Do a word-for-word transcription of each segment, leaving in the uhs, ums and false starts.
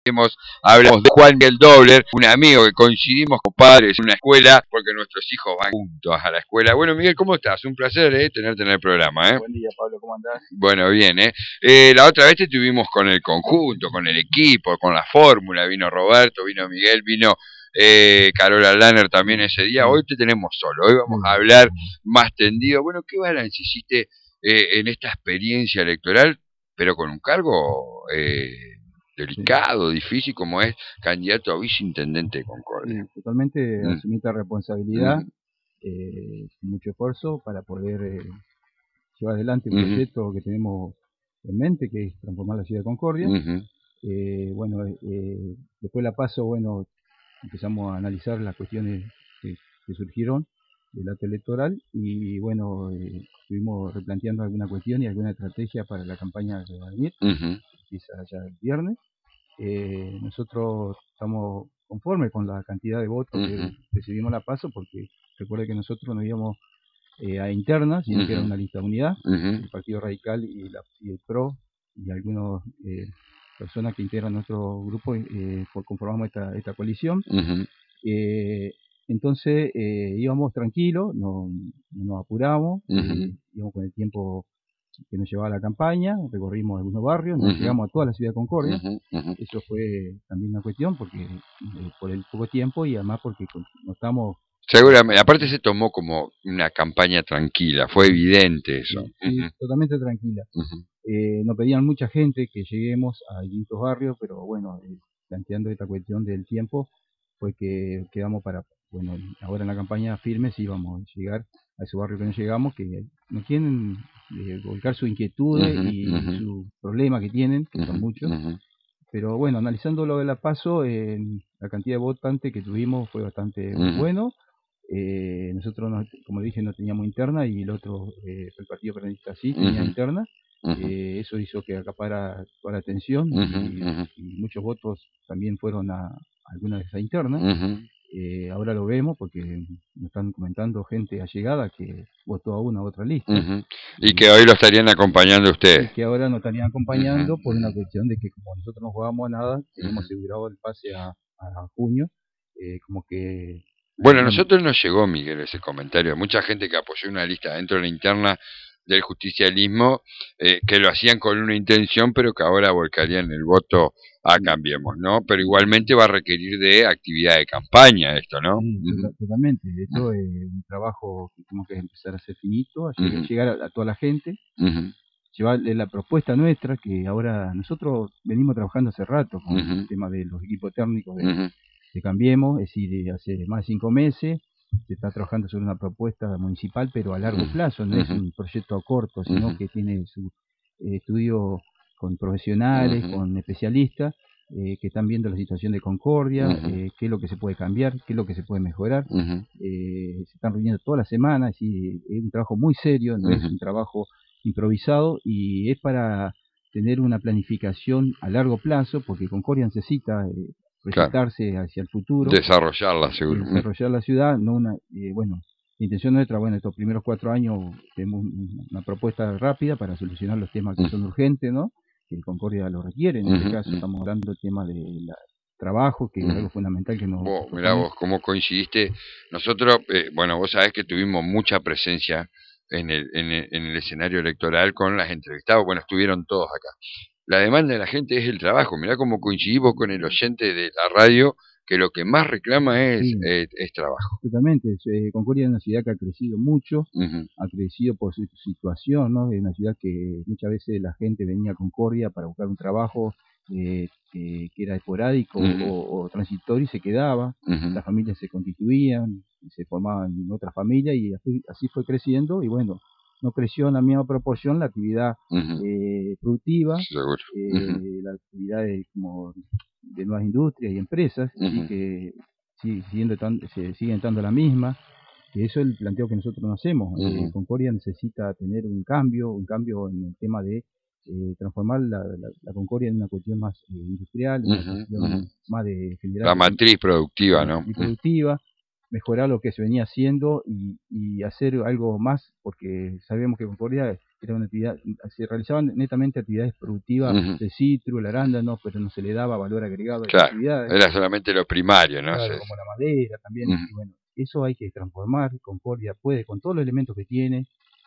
Hablamos de Juan Miguel Dobler, un amigo que coincidimos con padres en una escuela, porque nuestros hijos van juntos a la escuela. Bueno, Miguel, ¿cómo estás? Un placer eh, tenerte en el programa. ¿eh? Buen día, Pablo, ¿cómo andás? Bueno, bien. ¿eh? Eh, la otra vez te tuvimos con el conjunto, con el equipo, con la fórmula. Vino Roberto, vino Miguel, vino eh, Carola Lanner también ese día. Hoy te tenemos solo. Hoy vamos a hablar más tendido. Bueno, ¿qué balance hiciste eh, en esta experiencia electoral, pero con un cargo... Eh, delicado, sí. difícil, como es candidato a viceintendente de Concordia? Sí, totalmente mm. asumí esta responsabilidad, mm. eh, sin mucho esfuerzo, para poder eh, llevar adelante un uh-huh. proyecto que tenemos en mente, que es transformar la ciudad de Concordia. Uh-huh. eh, bueno, eh, después de la paso, bueno, empezamos a analizar las cuestiones que, que surgieron del acto electoral y bueno, eh, estuvimos replanteando alguna cuestión y alguna estrategia para la campaña que va a venir, uh-huh. empieza ya el viernes. Eh, nosotros estamos conformes con la cantidad de votos uh-huh. que recibimos la paso, porque recuerde que nosotros no íbamos eh, a internas, sino uh-huh. que era una lista de unidad, uh-huh. el Partido Radical y, la, y el PRO y algunas eh, personas que integran nuestro grupo, eh, conformamos esta, esta coalición. Uh-huh. eh, entonces eh, íbamos tranquilos, no, no nos apuramos, uh-huh. eh, íbamos con el tiempo que nos llevaba la campaña, recorrimos algunos barrios, nos uh-huh. llegamos a toda la ciudad de Concordia. Uh-huh. Uh-huh. Eso fue también una cuestión, porque eh, por el poco tiempo y además porque no estamos... Seguramente, aparte se tomó como una campaña tranquila, fue evidente eso. Sí, sí, uh-huh. totalmente tranquila. Uh-huh. Eh, nos pedían mucha gente que lleguemos a distintos barrios, pero bueno, eh, planteando esta cuestión del tiempo, fue que quedamos para, bueno, ahora en la campaña firme sí vamos a llegar a ese barrio que no llegamos, que no quieren eh, volcar sus inquietudes uh-huh, y uh-huh. sus problemas que tienen, que uh-huh, son muchos. Uh-huh. Pero bueno, analizando lo de la PASO, eh, la cantidad de votantes que tuvimos fue bastante uh-huh. bueno. Eh, nosotros, no, como dije, no teníamos interna y el otro, eh, el Partido Peronista sí tenía uh-huh. interna. Uh-huh. Eh, eso hizo que acapara toda la atención uh-huh. y, uh-huh. y muchos votos también fueron a, a alguna de esas internas. Uh-huh. Eh, ahora lo vemos porque nos están comentando gente allegada que votó a una u otra lista. Uh-huh. Y, y que hoy lo estarían acompañando ustedes. Y que ahora nos estarían acompañando uh-huh. por una cuestión de que como nosotros no jugábamos a nada, tenemos uh-huh. asegurado el pase a, a junio, eh, como que... Bueno, a nosotros nos llegó, Miguel, ese comentario. Mucha gente que apoyó una lista dentro de la interna del justicialismo, eh, que lo hacían con una intención, pero que ahora volcarían el voto a Cambiemos, ¿no? Pero igualmente va a requerir de actividad de campaña esto, ¿no? Sí, uh-huh. totalmente. De hecho, es uh-huh. un trabajo que tenemos que empezar a hacer finito, a llegar, uh-huh. llegar a, a toda la gente, uh-huh. llevarle la propuesta nuestra, que ahora nosotros venimos trabajando hace rato con uh-huh. el tema de los equipos técnicos de, uh-huh. de Cambiemos, es decir, hace más de cinco meses se está trabajando sobre una propuesta municipal, pero a largo uh-huh. plazo, no uh-huh. es un proyecto corto, sino uh-huh. que tiene su eh, estudio con profesionales, uh-huh. con especialistas, eh, que están viendo la situación de Concordia, uh-huh. eh, qué es lo que se puede cambiar, qué es lo que se puede mejorar. Uh-huh. eh, se están reuniendo todas las semanas, y es un trabajo muy serio, no uh-huh. es un trabajo improvisado, y es para tener una planificación a largo plazo, porque Concordia necesita eh, proyectarse claro. hacia el futuro. Desarrollarla, seguro. Desarrollar la ciudad, no una, eh, bueno, la intención nuestra, bueno, estos primeros cuatro años tenemos una propuesta rápida para solucionar los temas que uh-huh. son urgentes, ¿no? Que Concordia lo requiere, en uh-huh. este caso uh-huh. estamos hablando del tema de la trabajo, que uh-huh. es algo fundamental que nos... Vos, mirá vos, cómo coincidiste. Nosotros, eh, bueno, vos sabés que tuvimos mucha presencia en el, en el, en el escenario electoral con las entrevistadas, bueno, estuvieron todos acá. La demanda de la gente es el trabajo. Mirá cómo coincidimos con el oyente de la radio, que lo que más reclama es, sí, es, es trabajo. Totalmente. Eh, Concordia es una ciudad que ha crecido mucho, uh-huh. ha crecido por su situación, ¿no? Es una ciudad que muchas veces la gente venía a Concordia para buscar un trabajo eh, eh, que era esporádico uh-huh. o, o transitorio y se quedaba. Uh-huh. Las familias se constituían, se formaban otras familias y así, así fue creciendo y bueno, no creció en la misma proporción la actividad uh-huh. eh, productiva, eh, uh-huh. la actividad de, como de nuevas industrias y empresas, uh-huh. así que sí, siguiendo tan, se, siguen estando la misma, que eso es el planteo que nosotros no hacemos. Uh-huh. eh, Concordia necesita tener un cambio, un cambio en el tema de eh, transformar la, la, la Concordia en una cuestión más eh, industrial, uh-huh. una cuestión uh-huh. más de generar... La matriz productiva, ¿no? Matriz productiva. mejorar lo que se venía haciendo y, y hacer algo más, porque sabemos que Concordia era una actividad, se realizaban netamente actividades productivas uh-huh. de citro, el arándano, pero no se le daba valor agregado a claro, las actividades. Era solamente lo primario, ¿no? Claro, Sí. como la madera también, uh-huh. y bueno, eso hay que transformar. Concordia puede, con todos los elementos que tiene,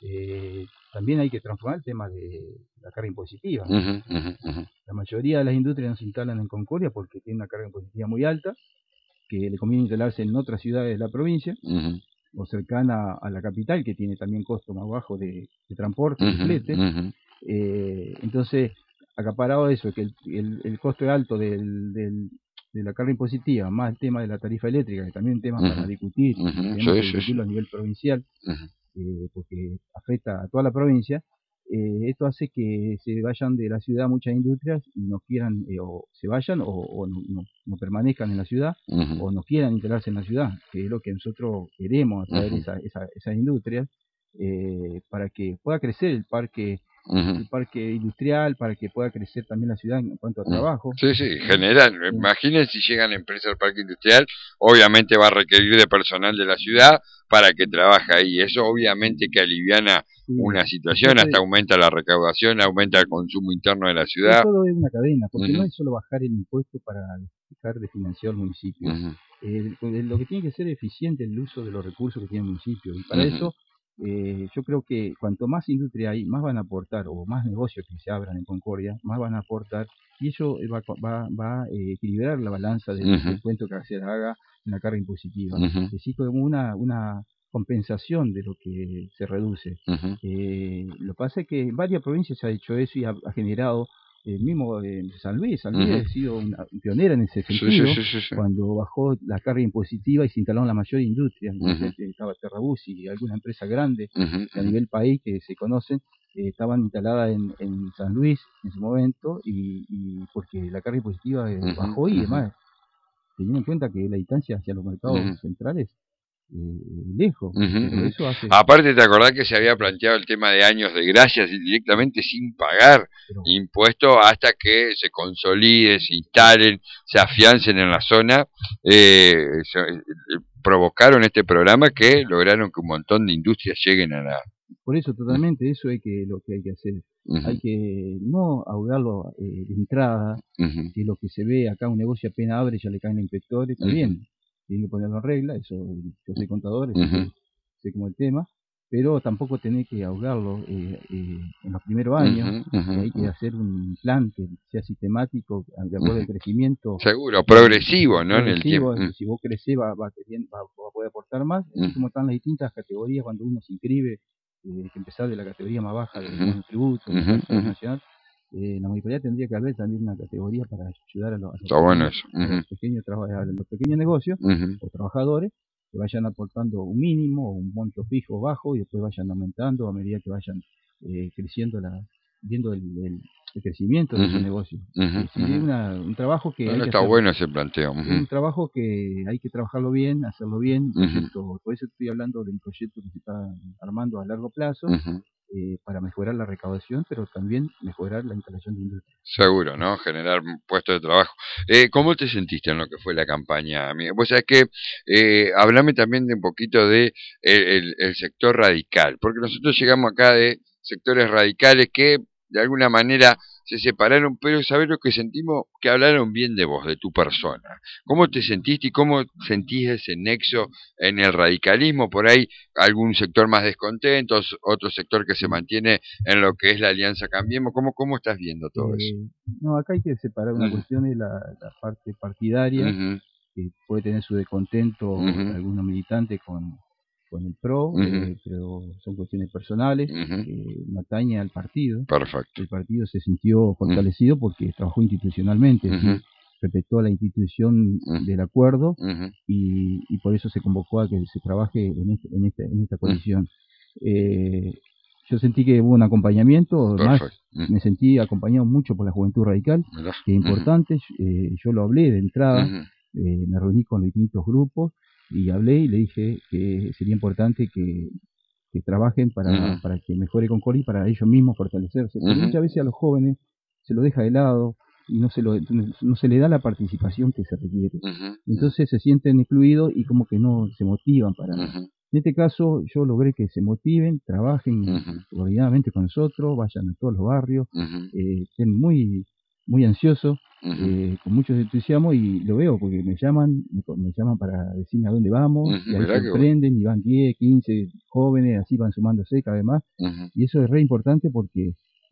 eh, también hay que transformar el tema de la carga impositiva. Uh-huh, uh-huh, uh-huh. La mayoría de las industrias no se instalan en Concordia porque tienen una carga impositiva muy alta, que le conviene instalarse en otras ciudades de la provincia, uh-huh. o cercana a la capital, que tiene también costo más bajo de, de transporte, uh-huh, de flete. Uh-huh. Eh, entonces, acaparado eso, que el, el, el costo alto del, del, de la carga impositiva, más el tema de la tarifa eléctrica, que también es un tema uh-huh. para discutir, uh-huh. tenemos sí, que discutirlo sí, sí. a nivel provincial, uh-huh. eh, porque afecta a toda la provincia. Eh, esto hace que se vayan de la ciudad muchas industrias y no quieran, eh, o se vayan o, o no, no, no permanezcan en la ciudad, uh-huh. o no quieran instalarse en la ciudad, que es lo que nosotros queremos atraer uh-huh. esa, esa, esas industrias, eh, para que pueda crecer el parque, uh-huh. el parque industrial, para que pueda crecer también la ciudad en cuanto a trabajo. Sí, sí, general. Uh-huh. Imaginen si llegan empresas al parque industrial, obviamente va a requerir de personal de la ciudad para que trabaje ahí. Eso obviamente que aliviana sí, una situación, entonces, hasta aumenta la recaudación, aumenta el consumo interno de la ciudad. Todo es una cadena, porque uh-huh. no es solo bajar el impuesto para dejar de financiar el municipio. Uh-huh. eh, lo que tiene que ser eficiente el uso de los recursos que tiene el municipio. Y para uh-huh. eso, eh, yo creo que cuanto más industria hay, más van a aportar, o más negocios que se abran en Concordia, más van a aportar, y eso va, va, va a eh, equilibrar la balanza del uh-huh. descuento que se haga en la carga impositiva. Uh-huh. Es decir, como una... una compensación de lo que se reduce. Uh-huh. Eh, lo que pasa es que en varias provincias se ha hecho eso y ha, ha generado, el eh, mismo eh, San Luis, San Luis uh-huh. ha sido una pionera en ese sentido, sí, sí, sí, sí. cuando bajó la carga impositiva y se instalaron la mayor industria. Uh-huh. Estaba Terrabús y alguna empresa grande uh-huh. a nivel país que se conocen, eh, estaban instaladas en, en San Luis en su momento, y, y porque la carga impositiva eh, uh-huh. bajó y demás, teniendo en cuenta que la distancia hacia los mercados uh-huh. centrales Eh, lejos. Uh-huh, uh-huh. Eso hace... Aparte, te acordás que se había planteado el tema de años de gracias directamente sin pagar Pero... impuestos hasta que se consolide, se instalen, se afiancen en la zona. Eh, se, eh, provocaron este programa que lograron que un montón de industrias lleguen a la... Por eso, totalmente, eso es que lo que hay que hacer. Uh-huh. Hay que no ahogarlo eh, de entrada, uh-huh. que lo que se ve acá, un negocio apenas abre, ya le caen los inspectores, está uh-huh. bien. Tienen que ponerlo en regla, eso yo soy contador, uh-huh. sé, sé como el tema, pero tampoco tenés que ahogarlo eh, eh, en los primeros años, uh-huh. uh-huh. hay que hacer un plan que sea sistemático, de acuerdo al uh-huh. crecimiento. Seguro, progresivo, ¿no? Progresivo, en el tiempo. Si vos crecés va, va, va, va a poder aportar más, uh-huh. así como están las distintas categorías cuando uno se inscribe, eh, que empezar de la categoría más baja del uh-huh. tributo, uh-huh. la uh-huh. nacional. Eh, la municipalidad tendría que haber también una categoría para ayudar a los, a los, Está pequeños, bueno eso. Uh-huh. a los, pequeños, a los pequeños negocios uh-huh. o trabajadores que vayan aportando un mínimo o un monto fijo bajo y después vayan aumentando a medida que vayan eh, creciendo, la viendo el, el, el crecimiento uh-huh. de su negocio. Uh-huh. Es decir, uh-huh. una, un trabajo que... Bueno, hay que está hacer, bueno ese planteo. Uh-huh. Es un trabajo que hay que trabajarlo bien, hacerlo bien. Uh-huh. Por eso estoy hablando de un proyecto que se está armando a largo plazo. Uh-huh. Eh, para mejorar la recaudación, pero también mejorar la instalación de industria. Seguro, ¿no? Generar puestos de trabajo. Eh, ¿Cómo te sentiste en lo que fue la campaña? Vos sabés que, eh, hablame también de un poquito de el, el, el sector radical, porque nosotros llegamos acá de sectores radicales que de alguna manera se separaron, pero ¿sabés lo que sentimos? Que hablaron bien de vos, de tu persona. ¿Cómo te sentiste y cómo sentís ese nexo en el radicalismo? Por ahí algún sector más descontento, otro sector que se mantiene en lo que es la Alianza Cambiemos. ¿Cómo, cómo estás viendo todo eh, eso? No, acá hay que separar una uh-huh. cuestión de la, la parte partidaria, uh-huh. que puede tener su descontento uh-huh. algunos militantes con... con el P R O, uh-huh. eh, pero son cuestiones personales, uh-huh. que no atañe al partido. Perfecto. El partido se sintió fortalecido uh-huh. porque trabajó institucionalmente, uh-huh. ¿sí? Respetó la institución uh-huh. del acuerdo uh-huh. y, y por eso se convocó a que se trabaje en, este, en, esta, en esta coalición. Uh-huh. Eh, yo sentí que hubo un acompañamiento, además uh-huh. me sentí acompañado mucho por la Juventud Radical, uh-huh. que es importante, uh-huh. eh, yo lo hablé de entrada, uh-huh. eh, me reuní con los distintos grupos, y hablé y le dije que sería importante que, que trabajen para, uh-huh. para que mejore Concordia y para ellos mismos fortalecerse. Porque uh-huh. muchas veces a los jóvenes se los deja de lado, y no se, lo, no se le da la participación que se requiere. Uh-huh. Entonces se sienten excluidos y como que no se motivan para nada. Uh-huh. En este caso yo logré que se motiven, trabajen uh-huh. coordinadamente con nosotros, vayan a todos los barrios, uh-huh. eh, estén muy, muy ansiosos, uh-huh. eh, con mucho entusiasmo, y lo veo porque me llaman, me, me llaman para decirme a dónde vamos, uh-huh. y ahí sorprenden, y van diez, quince jóvenes, así van sumándose cada vez más, uh-huh. y eso es re importante porque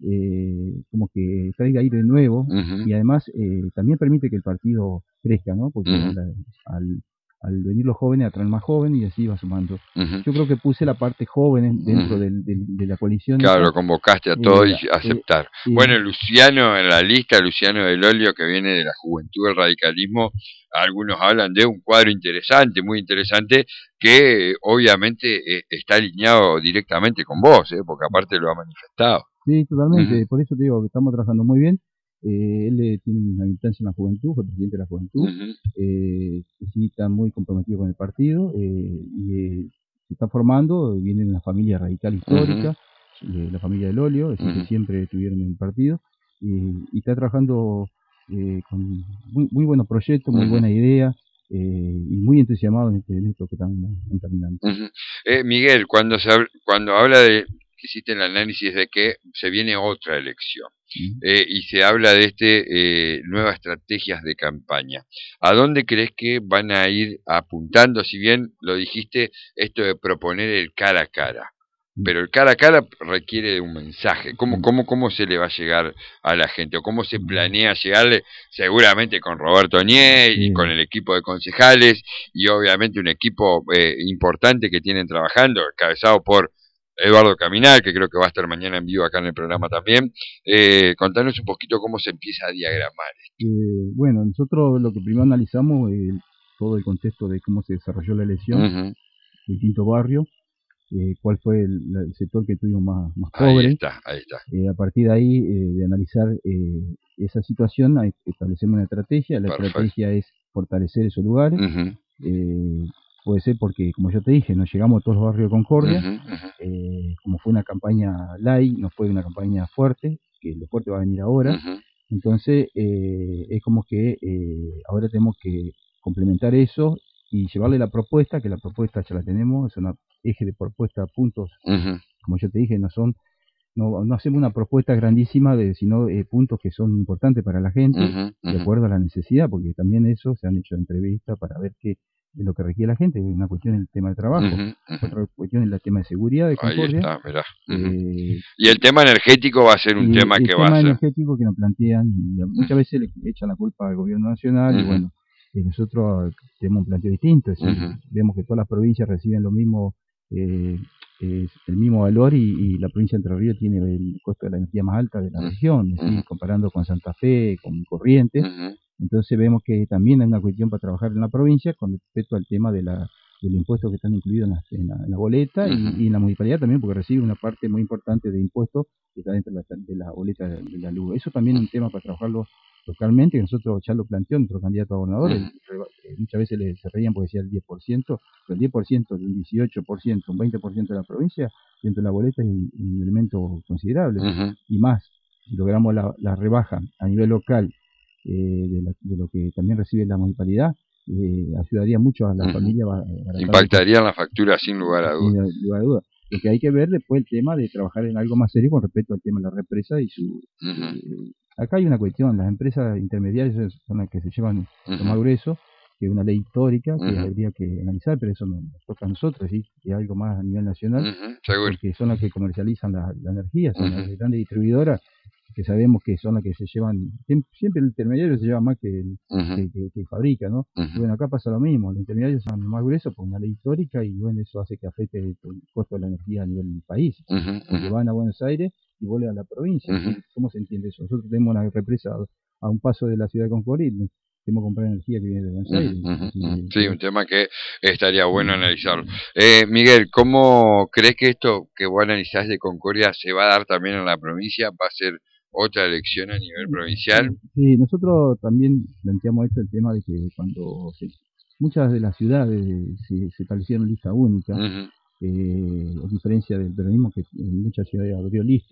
eh, como que traiga aire nuevo, uh-huh. y además eh, también permite que el partido crezca, ¿no? Porque uh-huh. al, al al venir los jóvenes atraen más jóvenes y así va sumando. Uh-huh. Yo creo que puse la parte joven dentro uh-huh. del, del, de la coalición. Claro, esta. convocaste a todos eh, y aceptar. Eh, bueno, eh, Luciano en la lista, Luciano del Olio, que viene de la juventud del radicalismo, algunos hablan de un cuadro interesante, muy interesante, que eh, obviamente eh, está alineado directamente con vos, eh, porque aparte lo ha manifestado. Sí, totalmente, uh-huh. Por eso te digo que estamos trabajando muy bien. Eh, él eh, tiene una militancia en la juventud, fue presidente de la juventud, uh-huh. eh, sí está muy comprometido con el partido, eh, y eh, se está formando, viene de una familia radical histórica, uh-huh. de la familia del Olio, es decir, uh-huh. que siempre estuvieron en el partido, y, y está trabajando eh, con muy, muy buenos proyectos, muy uh-huh. buena idea, eh, y muy entusiasmado en, este, en esto que estamos encaminando. Uh-huh. eh, Miguel, cuando, se, cuando habla de... hiciste el análisis de que se viene otra elección uh-huh. eh, y se habla de este eh, nuevas estrategias de campaña. ¿A dónde crees que van a ir apuntando? Si bien lo dijiste, esto de proponer el cara a cara, uh-huh. pero el cara a cara requiere de un mensaje. ¿Cómo, uh-huh. cómo, cómo se le va a llegar a la gente? ¿O cómo se planea llegarle? Seguramente con Roberto Niel y uh-huh. con el equipo de concejales y obviamente un equipo eh, importante que tienen trabajando, encabezado por Eduardo Caminal, que creo que va a estar mañana en vivo acá en el programa también. Eh, contanos un poquito cómo se empieza a diagramar esto. Eh, bueno, nosotros lo que primero analizamos es todo el contexto de cómo se desarrolló la elección, uh-huh. distintos barrios, eh, cuál fue el, el sector que tuvimos más, más pobre. Ahí está, ahí está. Eh, a partir de ahí, eh, de analizar eh, esa situación, establecemos una estrategia. La Perfecto. Estrategia es fortalecer esos lugares. Uh-huh. eh, Puede ser porque, como yo te dije, nos llegamos a todos los barrios de Concordia, uh-huh, uh-huh. Eh, como fue una campaña light, no fue una campaña fuerte, que lo fuerte va a venir ahora, uh-huh. Entonces eh, es como que eh, ahora tenemos que complementar eso y llevarle la propuesta, que la propuesta ya la tenemos, es una eje de propuesta, puntos, uh-huh. como yo te dije, no son, no, no hacemos una propuesta grandísima, de, sino eh, puntos que son importantes para la gente, uh-huh, uh-huh. de acuerdo a la necesidad, porque también eso se han hecho entrevistas para ver qué de lo que requiere la gente, una cuestión es el tema de trabajo, uh-huh, uh-huh. otra cuestión es el tema de seguridad, de Concordia. Ahí está, mirá. Uh-huh. eh, y el tema energético va a ser un tema que va a ser. El tema energético que nos plantean, y muchas uh-huh. veces le echan la culpa al gobierno nacional, uh-huh. y bueno, eh, nosotros tenemos un planteo distinto, es decir, uh-huh. vemos que todas las provincias reciben lo mismo, eh, eh, el mismo valor, y, y la provincia de Entre Ríos tiene el costo de la energía más alta de la uh-huh. región, es decir, uh-huh. comparando con Santa Fe, con Corrientes. Uh-huh. Entonces vemos que también hay una cuestión para trabajar en la provincia con respecto al tema de la, del impuesto que están incluidos en la, en la, en la boleta, uh-huh. y, y en la municipalidad también, porque recibe una parte muy importante de impuestos que está dentro de la, de la boleta de, de la luz. Eso también es un tema para trabajarlo localmente, que nosotros ya lo planteó nuestro candidato a gobernador. Uh-huh. el, muchas veces le, se reían porque decía el diez por ciento, pero el diez por ciento, un dieciocho por ciento, un veinte por ciento de la provincia, dentro de la boleta es un, un elemento considerable. Uh-huh. Y más, si logramos la, la rebaja a nivel local, Eh, de, la, de lo que también recibe la municipalidad, eh, ayudaría mucho a la uh-huh. familia. Impactaría en la factura sin lugar a dudas. Sin lugar a dudas. Lo que hay que ver después el tema de trabajar en algo más serio con respecto al tema de la represa y su... Uh-huh. Eh, acá hay una cuestión, las empresas intermediarias son las que se llevan uh-huh. lo más grueso, que es una ley histórica que uh-huh. habría que analizar, pero eso no nos toca a nosotros, ¿sí? Y algo más a nivel nacional, uh-huh. porque son las que comercializan la, la energía, son uh-huh. las grandes distribuidoras, que sabemos que son las que se llevan, siempre el intermediario se lleva más que el uh-huh. que, que, que fabrica, ¿no? Uh-huh. Y bueno, acá pasa lo mismo, los intermediarios son más gruesos por una ley histórica, y bueno, eso hace que afecte el costo de la energía a nivel del país, uh-huh. porque van a Buenos Aires y vuelven a la provincia. Uh-huh. ¿Cómo se entiende eso? Nosotros tenemos una represa a un paso de la ciudad de Concordia, y tenemos que comprar energía que viene de Buenos Aires. Uh-huh. Uh-huh. Sí, un tema que estaría bueno analizarlo. Eh, Miguel, ¿cómo crees que esto que vos analizás de Concordia se va a dar también en la provincia? ¿Va a ser otra elección a nivel provincial? Sí, nosotros también planteamos esto, el tema de que cuando se, muchas de las ciudades se, se establecieron lista única, uh-huh. eh, a diferencia del peronismo, que en muchas ciudades abrió listas,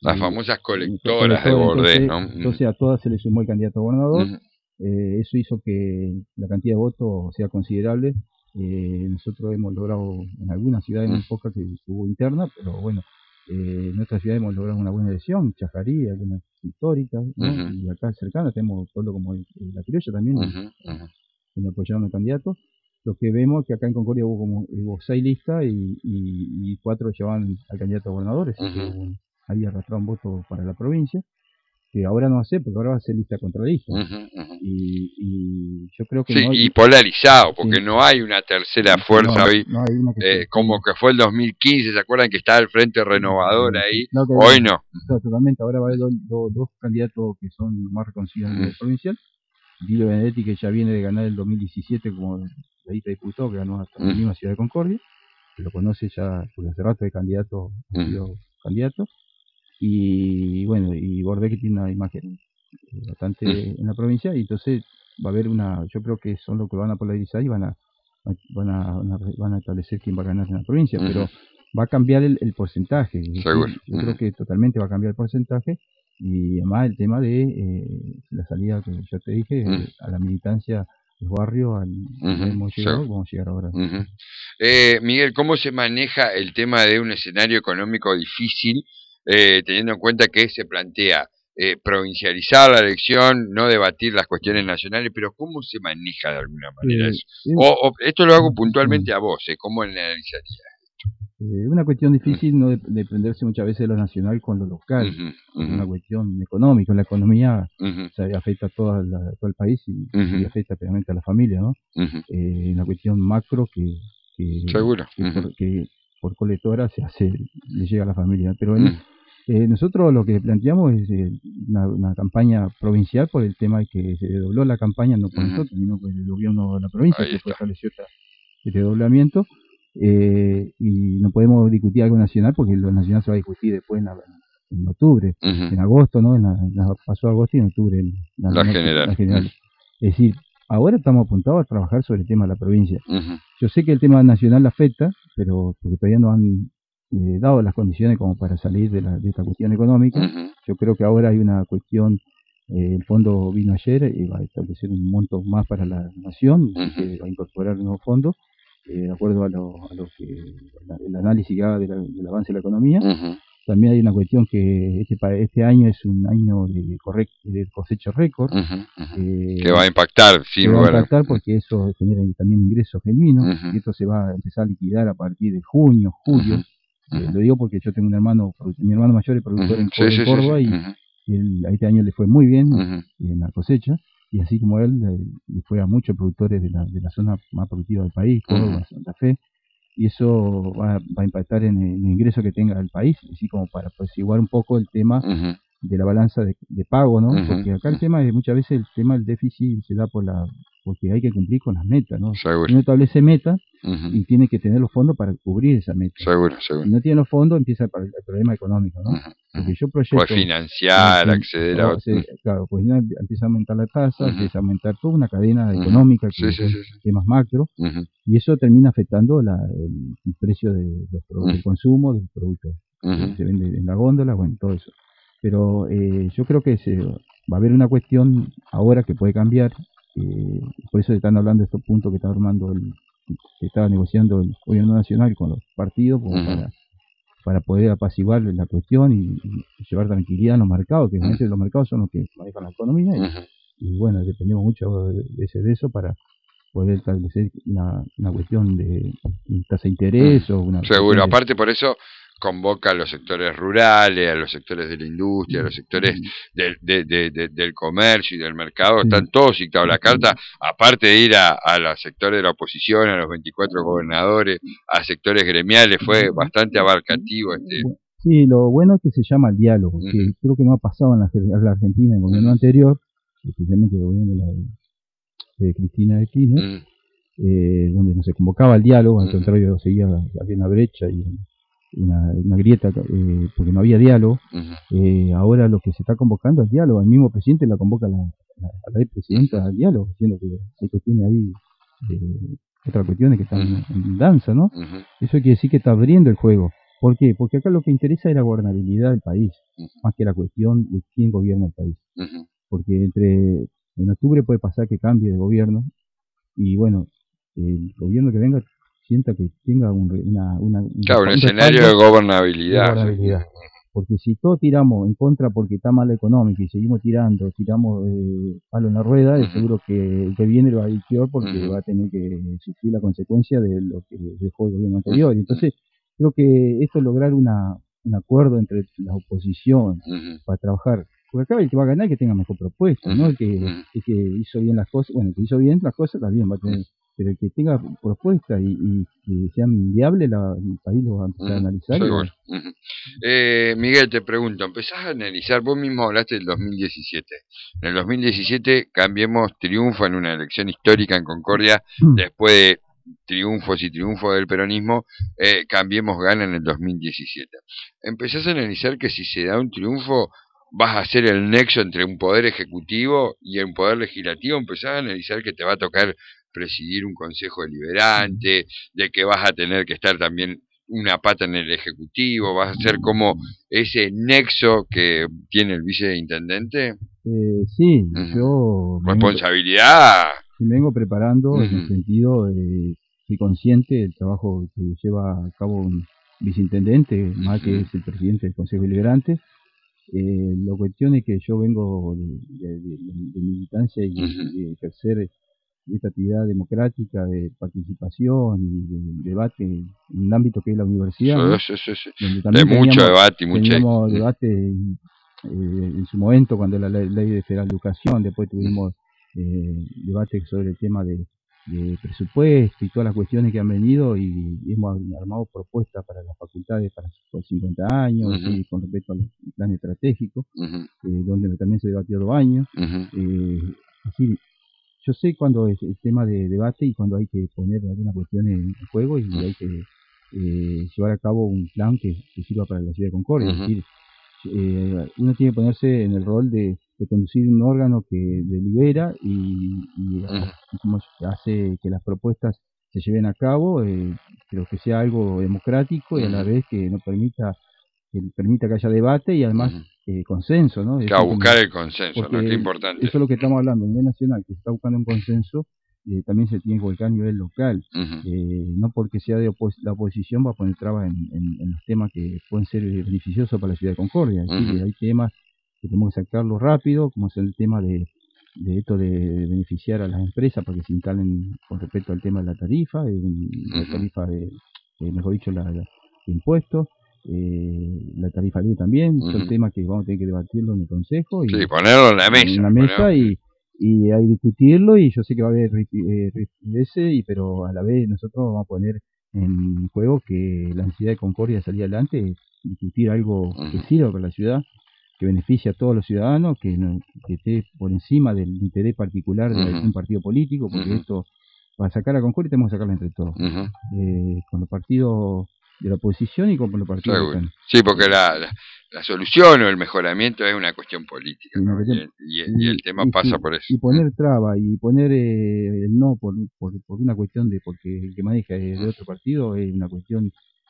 Las famosas colectoras de Bordés, entonces, ¿no? Entonces a todas se le sumó el candidato a gobernador. Uh-huh. eh, eso hizo que la cantidad de votos sea considerable. Eh, nosotros hemos logrado en algunas ciudades muy pocas que hubo interna, pero bueno, eh, en otras ciudades hemos logrado una buena elección, Chajarí, algunas históricas, ¿no? Uh-huh. Y acá cercanas tenemos pueblos como el, La Criolla también, uh-huh. Uh-huh. que nos apoyaron al candidato. Lo que vemos es que acá en Concordia hubo como hubo seis listas y, y, y cuatro llevaban al candidato a gobernador, así uh-huh. que hubo, ahí arrastraron votos para la provincia, que ahora no va a ser, porque ahora va a ser lista contra lista. Uh-huh, uh-huh. Y, y yo creo que sí, no hay, y polarizado, porque sí. no hay una tercera no, fuerza no, hoy, no hay una que eh, como que fue el dos mil quince, ¿se acuerdan que estaba el Frente Renovador ahí? No, hoy no. no. Totalmente, ahora va a haber dos, dos, dos candidatos que son más reconocidos a nivel uh-huh. provincial. Guido Benedetti, que ya viene de ganar el dos mil diecisiete como la lista de diputado, que ganó hasta uh-huh. la misma ciudad de Concordia, que lo conoce ya, porque hace rato de candidato, ha sido uh-huh. candidato. Y bueno, y Bordés, que tiene una imagen bastante uh-huh. en la provincia, y entonces va a haber una, yo creo que son los que van a polarizar y van a van a, van a, van a establecer quién va a ganar en la provincia, uh-huh. pero va a cambiar el, el porcentaje. Seguro. Decir, yo uh-huh. creo que totalmente va a cambiar el porcentaje, y además el tema de eh, la salida que yo te dije, uh-huh. a la militancia del barrio, al uh-huh. hemos llegado, vamos a llegar ahora. Uh-huh. eh, Miguel, ¿cómo se maneja el tema de un escenario económico difícil, eh, teniendo en cuenta que se plantea eh, provincializar la elección, no debatir las cuestiones nacionales, pero cómo se maneja de alguna manera eh, eso? Eh, o, o esto lo hago puntualmente uh-huh. a vos, eh, ¿cómo analizarías? Eh, una cuestión difícil, no de, de prenderse muchas veces de lo nacional con lo local, uh-huh, uh-huh. una cuestión económica, la economía uh-huh. o sea, afecta a toda la, todo el país y, uh-huh. y afecta especialmente a la familia, ¿no? Uh-huh. Eh, una cuestión macro que, que, Seguro. que, Uh-huh. por, que por colectora se hace, le llega a la familia. Pero uh-huh. eh, nosotros lo que planteamos es eh, una, una campaña provincial por el tema de que se dobló la campaña, no por uh-huh. nosotros, sino por el gobierno de la provincia, Ahí que fue estableció este doblamiento. Eh, y no podemos discutir algo nacional porque lo nacional se va a discutir después en, la, en octubre, uh-huh. en agosto, ¿no? En la, en la, pasó agosto y en octubre en la, la, la, general. la general. Uh-huh. Es decir, ahora estamos apuntados a trabajar sobre el tema de la provincia. Uh-huh. Yo sé que el tema nacional afecta, pero porque todavía no han eh, dado las condiciones como para salir de, la, de esta cuestión económica. Uh-huh. Yo creo que ahora hay una cuestión. Eh, el fondo vino ayer y va a establecer un monto más para la nación, uh-huh. que va a incorporar nuevos fondos. Eh, de acuerdo a lo, a lo que la, el análisis que haga de la, del avance de la economía. Uh-huh. También hay una cuestión que este, este año es un año de, correct, de cosecha récord. Uh-huh, uh-huh. Eh, que va a impactar, sí, que va bueno. a impactar porque eso genera también ingresos genuinos, uh-huh. y esto se va a empezar a liquidar a partir de junio, julio. Uh-huh. Eh, lo digo porque yo tengo un hermano, mi hermano mayor es productor uh-huh. en, sí, en sí, Córdoba sí, sí. y uh-huh. él, a este año le fue muy bien uh-huh. en la cosecha. Y así como él, le fue a muchos productores de la, de la zona más productiva del país, Córdoba, uh-huh. Santa Fe, y eso va, va a impactar en el, en el ingreso que tenga el país, así como para apaciguar un poco el tema uh-huh. de la balanza de, de pago, ¿no? Uh-huh. Porque acá el tema es, muchas veces el tema del déficit se da por la, porque hay que cumplir con las metas, ¿no? Seguro. Uno establece metas uh-huh. y tiene que tener los fondos para cubrir esa meta. Seguro, seguro. Si no tiene los fondos, empieza el, el problema económico, ¿no? Uh-huh. Porque yo proyecto... Pues financiar, eh, acceder a... O sea, claro, pues ya empieza a aumentar la tasa, uh-huh. empieza a aumentar toda una cadena uh-huh. económica, que sí, sí, sí, sí. temas macro, uh-huh. y eso termina afectando la, el, el precio de los productos, uh-huh. del consumo, del producto uh-huh. que se vende en la góndola, bueno, todo eso. Pero eh, yo creo que se, va a haber una cuestión ahora que puede cambiar, eh, por eso están hablando de estos puntos que está armando, el, que está negociando el gobierno nacional con los partidos, como uh-huh. para para poder apaciguar la cuestión y, y llevar tranquilidad a los mercados, que realmente uh-huh. los mercados son los que manejan la economía, y, uh-huh. y bueno, dependemos mucho de, de, de eso para poder establecer una, una cuestión de tasa de interés uh-huh. o una... Seguro, de... aparte por eso convoca a los sectores rurales, a los sectores de la industria, a los sectores del, de, de, de, del comercio y del mercado, sí. Están todos citados. La carta, aparte de ir a, a los sectores de la oposición, a los veinticuatro gobernadores, a sectores gremiales, fue bastante abarcativo. Este. Sí, lo bueno es que se llama el diálogo, que uh-huh. creo que no ha pasado en la, en la Argentina, en el gobierno uh-huh. anterior, especialmente el gobierno de, la, de Cristina de Kirchner, uh-huh. eh, donde no se convocaba al diálogo, al uh-huh. contrario, seguía, había una brecha y Una, una grieta, eh, porque no había diálogo. Uh-huh. eh, ahora lo que se está convocando es diálogo. El mismo presidente la convoca a la, la, a la presidenta uh-huh. al diálogo, diciendo que hay cuestiones ahí, eh, otras cuestiones que están uh-huh. en, en danza, ¿no? Uh-huh. Eso quiere decir que está abriendo el juego. ¿Por qué? Porque acá lo que interesa es la gobernabilidad del país, uh-huh. más que la cuestión de quién gobierna el país. Uh-huh. Porque entre en octubre puede pasar que cambie de gobierno y bueno, el gobierno que venga sienta que tenga un, una, una, claro, un, un escenario de gobernabilidad. De gobernabilidad. Sí. Porque si todos tiramos en contra porque está mal la económica y seguimos tirando, tiramos eh, palo en la rueda, uh-huh. es seguro que el que viene lo va a ir peor porque uh-huh. va a tener que sufrir la consecuencia de lo que dejó el gobierno anterior. Uh-huh. Entonces, creo que esto es lograr una, un acuerdo entre la oposición uh-huh. para trabajar. Porque acá el que va a ganar es que tenga mejor propuesta, uh-huh. ¿no? El que, uh-huh. el que hizo bien las cosas, bueno, el que hizo bien las cosas también va a tener, uh-huh. pero el que tenga propuesta y, y que sean viables, la, el país lo va a empezar uh-huh. a analizar. Seguro. Uh-huh. eh, Miguel, te pregunto, empezás a analizar, vos mismo hablaste del dos mil diecisiete. En el dos mil diecisiete Cambiemos triunfa en una elección histórica en Concordia, uh-huh. después de triunfos y triunfos del peronismo, eh, Cambiemos gana en el dos mil diecisiete. Empezás a analizar que si se da un triunfo, vas a ser el nexo entre un poder ejecutivo y un poder legislativo. Empezás a analizar que te va a tocar presidir un consejo deliberante, de que vas a tener que estar también una pata en el ejecutivo, vas a ser como ese nexo que tiene el viceintendente. Eh, sí, uh-huh. yo... Responsabilidad. Me vengo, me vengo preparando uh-huh. en el sentido, eh, soy consciente del trabajo que lleva a cabo un viceintendente, uh-huh. más que es el presidente del consejo deliberante. Eh, la cuestión es que yo vengo de, de, de, de militancia y uh-huh. de ejercer esta actividad democrática de participación y de debate en un ámbito que es la universidad, ¿no? Sí, sí, sí. Donde también de mucho debate y mucho teníamos debate en, eh, en su momento cuando la ley, ley de federal de educación, después tuvimos eh, debate sobre el tema de, de presupuesto y todas las cuestiones que han venido y, y hemos armado propuestas para las facultades para los cincuenta años uh-huh. y con respecto al plan estratégico, uh-huh. eh, donde también se debatió dos años. Uh-huh. eh, así, yo sé cuando es el tema de debate y cuando hay que poner alguna cuestión en juego y uh-huh. hay que eh, llevar a cabo un plan que, que sirva para la ciudad de Concordia. Uh-huh. Es decir, eh, uno tiene que ponerse en el rol de, de conducir un órgano que delibera y, y uh-huh. hace que las propuestas se lleven a cabo, eh, pero que sea algo democrático y a la vez que no permita que permita que haya debate y además uh-huh. eh, consenso, ¿no? Claro, buscar el consenso, ¿no? Es importante. Eso es lo que estamos hablando a nivel nacional, que se está buscando un consenso, eh, también se tiene que volcar a nivel local. Uh-huh. Eh, no porque sea de opos- la oposición va a poner trabas en, en, en los temas que pueden ser beneficiosos para la ciudad de Concordia. Es uh-huh. decir, hay temas que tenemos que sacarlo rápido, como es el tema de, de esto de beneficiar a las empresas para que se instalen con respecto al tema de la tarifa, eh, uh-huh. la tarifa de, eh, mejor dicho, la, la de impuestos. Eh, la tarifa libre también, uh-huh. son temas que vamos a tener que debatirlo en el consejo y sí, ponerlo en la mesa, en la mesa y, y hay discutirlo y yo sé que va a haber rispideces, eh, y pero a la vez nosotros vamos a poner en juego que la necesidad de Concordia de salir adelante es discutir algo uh-huh. que sirva para la ciudad, que beneficie a todos los ciudadanos, que, no, que esté por encima del interés particular de uh-huh. un partido político, porque uh-huh. esto, para sacar a Concordia tenemos que sacarlo entre todos, uh-huh. eh, con los partidos de la oposición y con los partidos sí, bueno. sí, porque la, la, la solución o el mejoramiento es una cuestión política, ¿no? y, el, y, y el tema y, pasa y, por eso. Y poner traba y poner eh, el no por, por, por una cuestión de, porque el que maneja es de otro partido, es una cuestión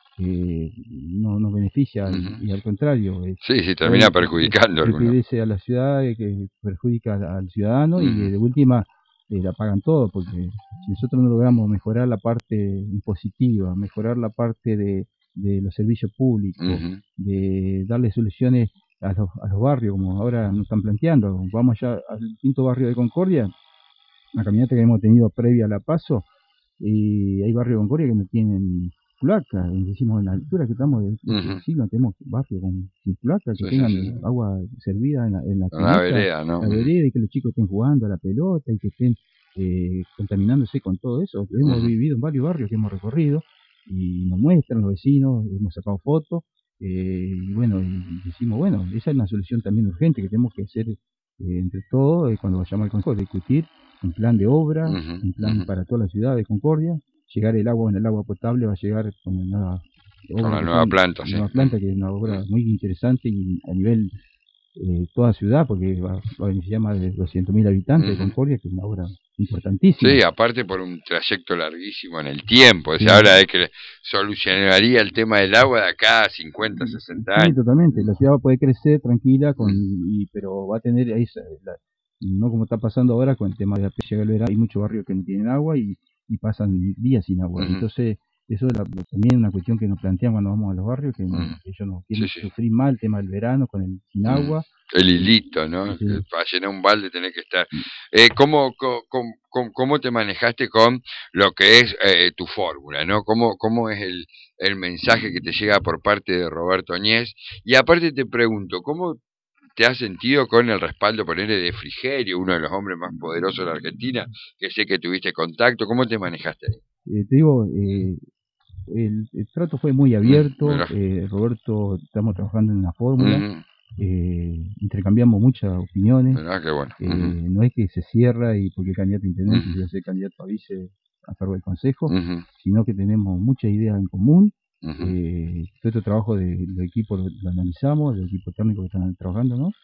que no nos beneficia uh-huh. y al contrario. Es, sí, sí, termina perjudicando. Perjudice a la ciudad, que perjudica al ciudadano uh-huh. y de última eh, la pagan todo, porque si nosotros no logramos mejorar la parte impositiva, mejorar la parte de, de los servicios públicos, uh-huh. de darle soluciones a los, a los barrios, como ahora nos están planteando, vamos ya al quinto barrio de Concordia, una caminata que hemos tenido previa a la PASO, y hay barrios de Concordia que no tienen placa, decimos en la altura que estamos del uh-huh. siglo, tenemos barrios con sin placa, que sí, tengan sí, sí. agua servida en la, en la, la vereda, ¿no? La vereda, y que los chicos estén jugando a la pelota y que estén eh, contaminándose con todo eso. Hemos uh-huh. vivido en varios barrios que hemos recorrido y nos muestran los vecinos, hemos sacado fotos, eh, y bueno, y decimos, bueno, esa es una solución también urgente que tenemos que hacer eh, entre todos eh, cuando vayamos al Consejo, discutir un plan de obra, uh-huh. un plan uh-huh. para toda la ciudad de Concordia. Llegar el agua en el agua potable va a llegar con la nueva, con la nueva planta, la sí. nueva planta, que es una obra muy interesante y a nivel eh, toda ciudad, porque va, va a beneficiar más de doscientos mil habitantes uh-huh. de Concordia, que es una obra importantísima. Sí, aparte por un trayecto larguísimo en el tiempo. Se sí. habla de que solucionaría el tema del agua de acá a cincuenta, sesenta años. Sí, totalmente. La ciudad va a poder crecer tranquila, con, y, pero va a tener ahí, la, no como está pasando ahora con el tema de la llega el verano, hay muchos barrios que no tienen agua y, y pasan días sin agua. Uh-huh. Entonces, eso es la, también una cuestión que nos plantean cuando vamos a los barrios, que, uh-huh. no, que ellos no quieren sí, sí. sufrir mal el tema del verano con el sin uh-huh. agua. El hilito, ¿no? Sí. Para llenar un balde tenés que estar. Eh, ¿cómo, cómo, cómo, ¿Cómo te manejaste con lo que es eh, tu fórmula, ¿no? ¿Cómo, cómo es el, el mensaje que te llega por parte de Roberto Oñés? Y aparte te pregunto, ¿cómo te has sentido con el respaldo, ponerle de Frigerio, uno de los hombres más poderosos de la Argentina, que sé que tuviste contacto? ¿Cómo te manejaste ahí? Eh, te digo, eh, el, el trato fue muy abierto. Mm, eh, Roberto, estamos trabajando en una fórmula. Mm. Eh, intercambiamos muchas opiniones. Ah, qué bueno. Eh, uh-huh. No es que se cierra y porque el candidato a intendente uh-huh. yo soy candidato a vice a cargo del consejo, uh-huh. sino que tenemos muchas ideas en común. Uh-huh. Eh, todo este trabajo de, del equipo lo, lo analizamos, del equipo técnico que están trabajando, ¿no?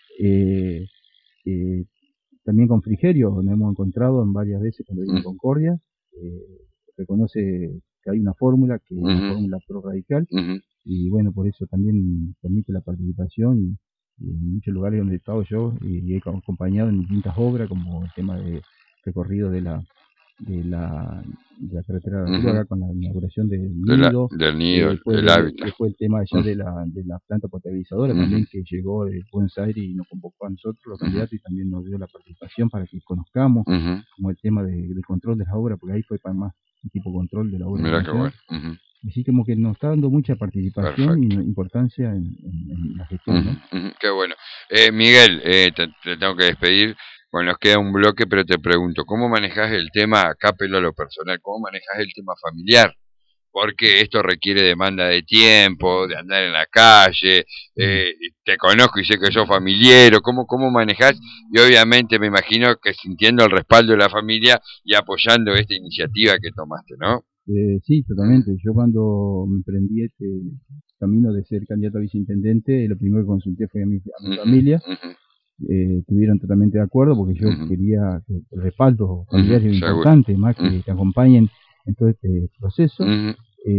Eh, eh, también con Frigerio nos hemos encontrado en varias veces cuando vino uh-huh. Concordia. Eh, reconoce que hay una fórmula que uh-huh. es una fórmula pro radical. Uh-huh. Y bueno, por eso también permite la participación y, y en muchos lugares donde he estado yo y he acompañado en distintas obras como el tema de recorrido de la de la, de la carretera de la uh-huh. con la inauguración del nido, de la, del nido, eh, después, el de, hábitat. Después el tema ya uh-huh. de la de la planta potabilizadora uh-huh. también que llegó de Buenos Aires y nos convocó a nosotros los uh-huh. candidatos y también nos dio la participación para que conozcamos uh-huh. como el tema de, del control de las obras, porque ahí fue para más un tipo de control de la obra. Mira qué bueno. Uh-huh. Así como que nos está dando mucha participación Perfecto. Y importancia en, en, en la gestión. Uh-huh, ¿no? Uh-huh, qué bueno. Eh, Miguel, eh, te, te tengo que despedir. Bueno, nos queda un bloque, pero te pregunto, ¿cómo manejas el tema, acá pelo a lo personal, cómo manejas el tema familiar? Porque esto requiere demanda de tiempo, de andar en la calle, eh, te conozco y sé que sos familiero, ¿cómo, cómo manejás? Y obviamente me imagino que sintiendo el respaldo de la familia y apoyando esta iniciativa que tomaste, ¿no? Eh, sí, totalmente. Yo cuando me emprendí este camino de ser candidato a viceintendente, lo primero que consulté fue a mi, a mi uh-huh, familia. Uh-huh. Eh, estuvieron totalmente de acuerdo porque yo uh-huh. quería que el respaldo familiar uh-huh, es importante, seguro. Más que uh-huh. te acompañen en todo este proceso. Uh-huh.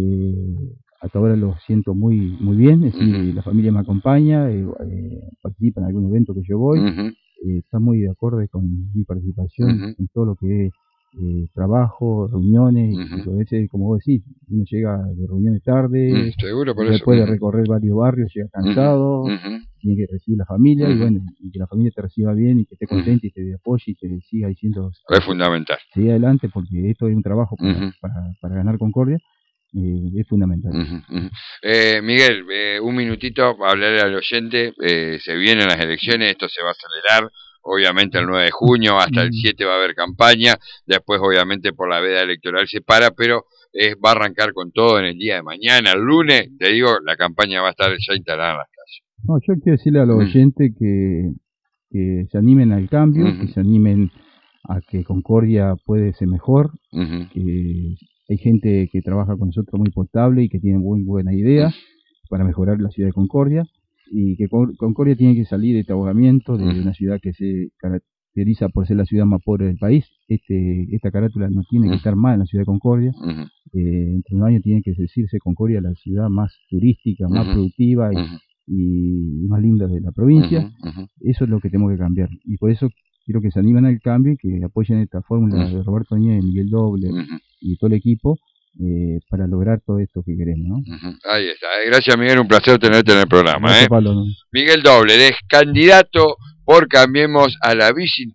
Eh, hasta ahora lo siento muy muy bien, es decir, uh-huh. la familia me acompaña, eh, eh, participa en algún evento que yo voy, uh-huh. eh, está muy de acuerdo con mi participación uh-huh. en todo lo que es Eh, trabajo, reuniones, uh-huh. y a veces, como vos decís, uno llega de reuniones tarde, uh-huh. Seguro, por después eso. de recorrer varios barrios, llega cansado, uh-huh. tiene que recibir la familia, uh-huh. y bueno, y que la familia te reciba bien, y que esté contenta, uh-huh. y te apoye, y te siga diciendo... Es fundamental. Sigue adelante, porque esto es un trabajo para, uh-huh. para, para ganar Concordia, eh, es fundamental. Uh-huh, uh-huh. Eh, Miguel, eh, un minutito para hablarle al oyente, eh, se vienen las elecciones, esto se va a acelerar. Obviamente el nueve de junio, hasta el siete va a haber campaña, después obviamente por la veda electoral se para, pero eh, va a arrancar con todo en el día de mañana, el lunes, te digo, la campaña va a estar ya instalada en las calles. No, yo quiero decirle a los uh-huh. oyentes que, que se animen al cambio, uh-huh. que se animen a que Concordia puede ser mejor, uh-huh. que hay gente que trabaja con nosotros muy potable y que tiene muy buena idea uh-huh. para mejorar la ciudad de Concordia. Y que Concordia tiene que salir de este ahogamiento de uh-huh. una ciudad que se caracteriza por ser la ciudad más pobre del país. Este, esta carátula no tiene uh-huh. que estar más en la ciudad de Concordia. Uh-huh. Eh, entre un año tiene que decirse Concordia la ciudad más turística, más uh-huh. productiva y, uh-huh. y, y más linda de la provincia. Uh-huh. Uh-huh. Eso es lo que tenemos que cambiar. Y por eso quiero que se animen al cambio y que apoyen esta fórmula uh-huh. de Roberto Oñés, Miguel Doble uh-huh. y todo el equipo. Eh, para lograr todo esto que queremos, ¿no? Uh-huh. Ahí está. Gracias, Miguel, un placer tenerte en el programa. Gracias, ¿eh? Pablo, ¿no? Miguel Doble, es candidato por Cambiemos a la vice